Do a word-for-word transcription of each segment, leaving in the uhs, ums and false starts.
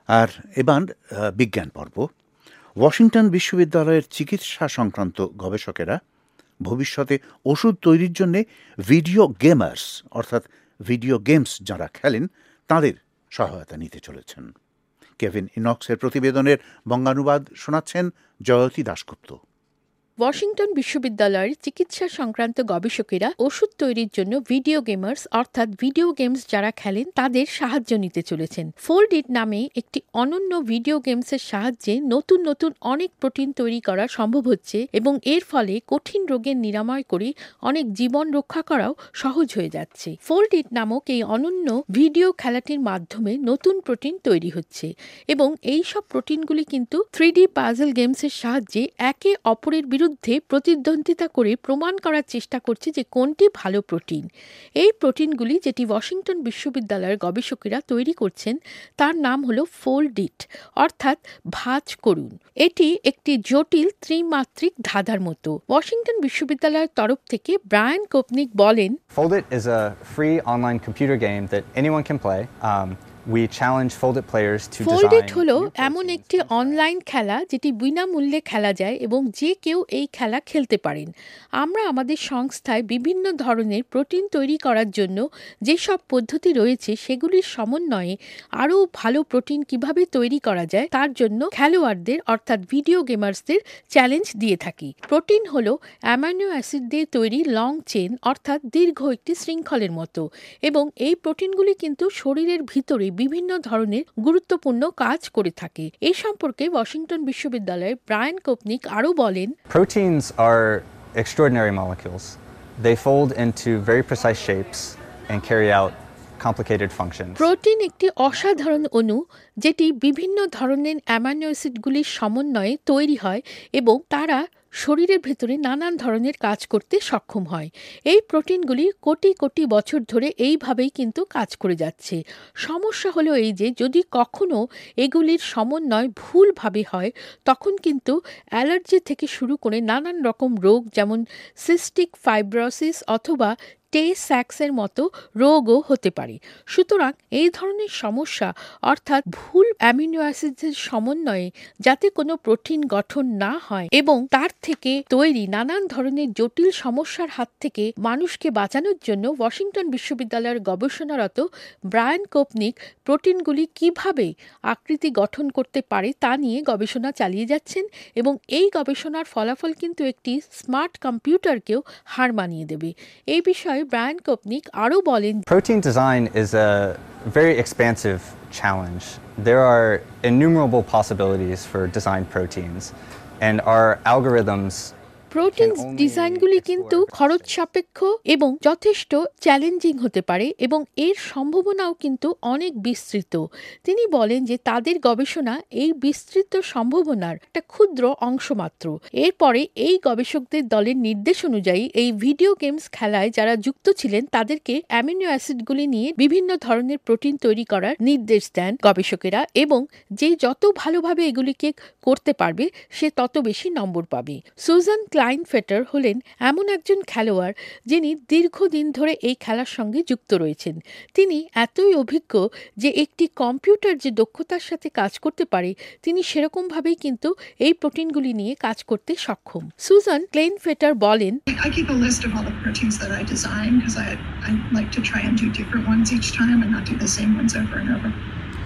আর এবার বিজ্ঞান পর্ব। ওয়াশিংটন বিশ্ববিদ্যালয়ের চিকিৎসা সংক্রান্ত গবেষকেরা ভবিষ্যতে ওষুধ তৈরির জন্য ভিডিও গেমার্স অর্থাৎ ভিডিও গেমস যারা খেলেন তাদের সহায়তা নিতে চলেছেন। কেভিন ইনক্সের প্রতিবেদনের বঙ্গানুবাদ শোনাচ্ছেন জয়তী দাশগুপ্ত। ওয়াশিংটন বিশ্ববিদ্যালয়ের চিকিৎসা সংক্রান্ত গবেষকেরা ওষুধ তৈরির জন্য ভিডিও গেমার্স অর্থাৎ ভিডিও গেমস যারা খেলেন তাদের সাহায্য নিতে চলেছেন। ফোল্ড ইট নামে একটি অনন্য ভিডিও গেমসের সাহায্যে নতুন নতুন অনেক প্রোটিন তৈরি করা সম্ভব হচ্ছে এবং এর ফলে কঠিন রোগের নিরাময় করে অনেক জীবন রক্ষা করাও সহজ হয়ে যাচ্ছে। ফোল্ড ইট নামক এই অনন্য ভিডিও খেলাটির মাধ্যমে নতুন প্রোটিন তৈরি হচ্ছে এবং এই সব প্রোটিনগুলি কিন্তু থ্রি ডি পাজল গেমসের সাহায্যে একে অপরের বিরুদ্ধে প্রতিদ্বন্দ্বিতা করে প্রমাণ করার চেষ্টা করছে যে কোনটি ভালো প্রোটিন। এই প্রোটিনগুলি যেটি ওয়াশিংটন বিশ্ববিদ্যালয়ের গবেষকেরা তৈরি করছেন তার নাম হলো ফোল্ড ইট অর্থাৎ ভাঁজ করুন। এটি একটি জটিল ত্রিমাত্রিক ধাঁধার মতো। ওয়াশিংটন বিশ্ববিদ্যালয়ের তরফ থেকে ব্রায়ান কোপনিক বলেন, Fold It is a free online computer game that anyone can play. Um, We challenge Fold It players to design. Fold It হলো এমন একটি অনলাইন খেলা যেটি বিনামূল্যে খেলা যায় এবং যে কেউ এই খেলা খেলতে পারেন। আমরা আমাদের সংস্থায় বিভিন্ন ধরনের প্রোটিন তৈরি করার জন্য যেসব পদ্ধতি রয়েছে সেগুলির সমন্বয়ে আরও ভালো প্রোটিন কিভাবে তৈরি করা যায় তার জন্য খেলোয়াড়দের অর্থাৎ ভিডিও গেমার্সদের চ্যালেঞ্জ দিয়ে থাকি। প্রোটিন হলো অ্যামাইনো অ্যাসিড দিয়ে তৈরি লং চেন অর্থাৎ দীর্ঘ একটি শৃঙ্খলের মতো এবং এই প্রোটিনগুলি কিন্তু শরীরের ভিতরে বিভিন্ন ধরনের গুরুত্বপূর্ণ কাজ করে থাকে। এই সম্পর্কে ওয়াশিংটন বিশ্ববিদ্যালয়ের ব্রায়ান কোপনিক আরও বলেন, Proteins are extraordinary molecules. They fold into very precise shapes and carry out complicated functions. Protein একটি অসাধারণ অণু যেটি বিভিন্ন ধরনের অ্যামাইনো অ্যাসিডগুলির সমন্বয়ে তৈরি হয় এবং তারা শরীরের ভেতরে নানান ধরনের কাজ করতে সক্ষম হয়। এই প্রোটিনগুলি কোটি কোটি বছর ধরে এইভাবেই কিন্তু কাজ করে যাচ্ছে। সমস্যা হলো এই যে যদি কখনো এগুলির সমন্বয় ভুলভাবে হয় তখন কিন্তু অ্যালার্জি থেকে শুরু করে নানান রকম রোগ যেমন সিস্টিক ফাইব্রোসিস অথবা টে স্যাক্সের মতো রোগও হতে পারে। সুতরাং এই ধরনের সমস্যা অর্থাৎ ভুল অ্যামিনো অ্যাসিডের সমন্বয়ে যাতে কোনো প্রোটিন গঠন না হয় এবং তার থেকে তৈরি নানান ধরনের জটিল সমস্যার হাত থেকে মানুষকে বাঁচানোর জন্য ওয়াশিংটন বিশ্ববিদ্যালয়ের গবেষণারত ব্রায়ান কোপনিক প্রোটিনগুলি কিভাবে আকৃতি গঠন করতে পারে তা নিয়ে গবেষণা চালিয়ে যাচ্ছেন এবং এই গবেষণার ফলাফল কিন্তু একটি স্মার্ট কম্পিউটারকেও হার মানিয়ে দেবে। এই বিষয়ে ব্রায়ান কোপনিক আরও বলেন, Protein design is a very expansive challenge. There are innumerable possibilities for designed proteins, and our algorithms protein ডিজাইনগুলি কিন্তু খরচ সাপেক্ষ এবং যথেষ্ট চ্যালেঞ্জিং হতে পারে এবং এর সম্ভাবনাও কিন্তু অনেক বিস্তৃত। তিনি বলেন যে তাদের গবেষণা এই বিস্তৃত সম্ভাবনার একটা ক্ষুদ্র অংশ মাত্র। এরপরে এই গবেষকদের দলের নির্দেশ অনুযায়ী এই ভিডিও গেমস খেলায় যারা যুক্ত ছিলেন তাদেরকে অ্যামিনো অ্যাসিডগুলি নিয়ে বিভিন্ন ধরনের প্রোটিন তৈরি করার নির্দেশ দেন গবেষকেরা এবং যে যত ভালোভাবে এগুলিকে করতে পারবে সে তত বেশি নম্বর পাবে। সুজান ক্লাইনফেটার হলেন এমন একজন খেলোয়াড় যিনি দীর্ঘদিন ধরে এই খেলার সঙ্গে যুক্ত রয়েছেন। তিনি এতই অভিজ্ঞ যে একটি কম্পিউটার যে দক্ষতার সাথে কাজ করতে পারে তিনি সেরকমভাবেই কিন্তু এই প্রোটিনগুলি নিয়ে কাজ করতে সক্ষম। সুজান ক্লাইনফেটার বলেন, I keep a list of all the proteins that I design because I, I like to try and do different ones each time and not do the same ones over and over.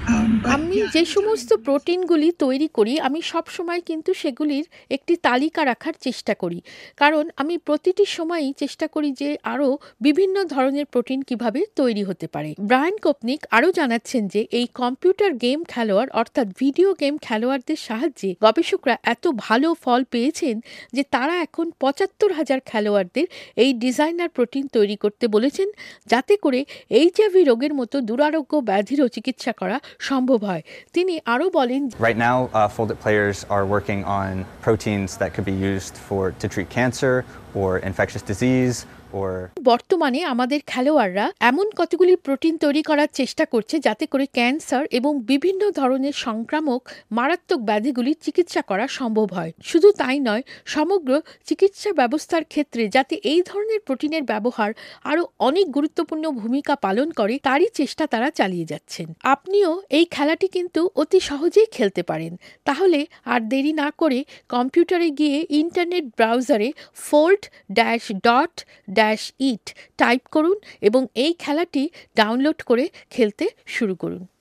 আমি যে সমস্ত প্রোটিনগুলি তৈরি করি আমি সব সময় কিন্তু সেগুলির একটি তালিকা রাখার চেষ্টা করি, কারণ আমি প্রতিটি সময়ই চেষ্টা করি যে আরও বিভিন্ন ধরনের প্রোটিন কিভাবে তৈরি হতে পারে। ব্রায়ান কোপনিক আরও জানাচ্ছেন যে এই কম্পিউটার গেম খেলোয়াড় অর্থাৎ ভিডিও গেম খেলোয়াড়দের সাহায্যে গবেষকরা এত ভালো ফল পেয়েছেন যে তারা এখন পঁচাত্তর হাজার খেলোয়াড়দের এই ডিজাইনার প্রোটিন তৈরি করতে বলেছেন যাতে করে এইচআইভি রোগের মতো দুরারোগ্য ব্যাধিরও চিকিৎসা করা সম্ভব হয়। তিনি আরও বলেন, Right now, uh, Fold It players are working on proteins that could be used for to treat cancer or infectious disease or বর্তমানে আমাদের খেলোয়াড়রা এমন কতগুলি প্রোটিন তৈরি করার চেষ্টা করছে যাতে করে ক্যান্সার এবং বিভিন্ন ধরনের সংক্রামক মারাত্মক ব্যাধিগুলির চিকিৎসা করা সম্ভব হয়। শুধু তাই নয়, সমগ্র চিকিৎসা ব্যবস্থার ক্ষেত্রে যাতে এই ধরনের প্রোটিনের ব্যবহার আরও অনেক গুরুত্বপূর্ণ ভূমিকা পালন করে তারই চেষ্টা তারা চালিয়ে যাচ্ছেন। আপনিও এই খেলাটি কিন্তু অতি সহজেই খেলতে পারেন। তাহলে আর দেরি না করে কম্পিউটারে গিয়ে ইন্টারনেট ব্রাউজারে ফোল্ট ড্যাশ ডট ড্যাশ ইট টাইপ করুন এবং এই খেলাটি ডাউনলোড করে খেলতে শুরু করুন।